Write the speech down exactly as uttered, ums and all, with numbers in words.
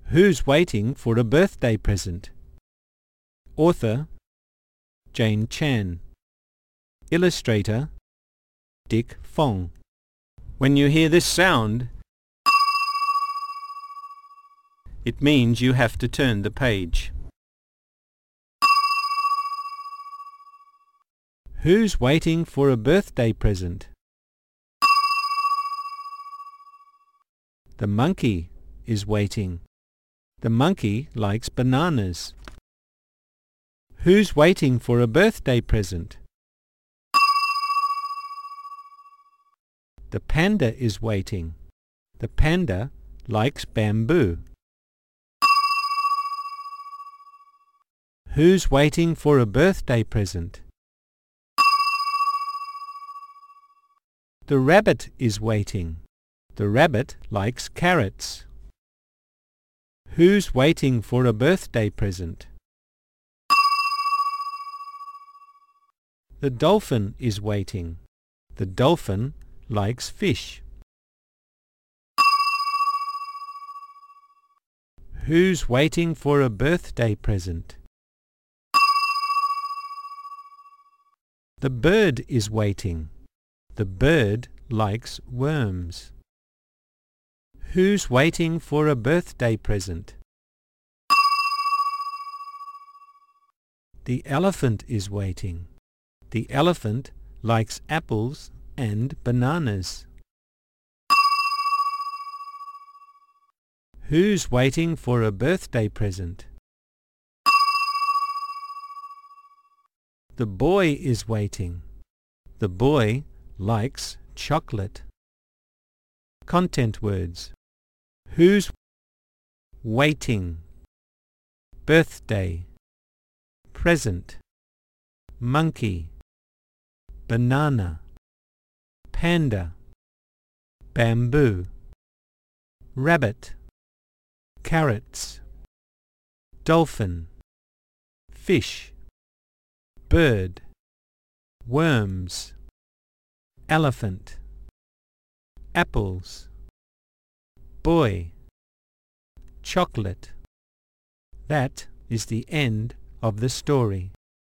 Who's waiting for a birthday present? Author Jane Chan. Illustrator Dick Fong. When you hear this sound, it means you have to turn the page. Who's waiting for a birthday present? The monkey is waiting. The monkey likes bananas. Who's waiting for a birthday present? The panda is waiting. The panda likes bamboo. Who's waiting for a birthday present? The rabbit is waiting. The rabbit likes carrots. Who's waiting for a birthday present? The dolphin is waiting. The dolphin likes fish. Who's waiting for a birthday present? The bird is waiting. The bird likes worms. Who's waiting for a birthday present? The elephant is waiting. The elephant likes apples and bananas. Who's waiting for a birthday present? The boy is waiting. The boy likes chocolate. Content words. Who's waiting? Birthday. Present. Monkey. Banana. Panda. Bamboo. Rabbit. Carrots. Dolphin. Fish. Bird. Worms. Elephant. Apples. Boy. Chocolate. That is the end of the story.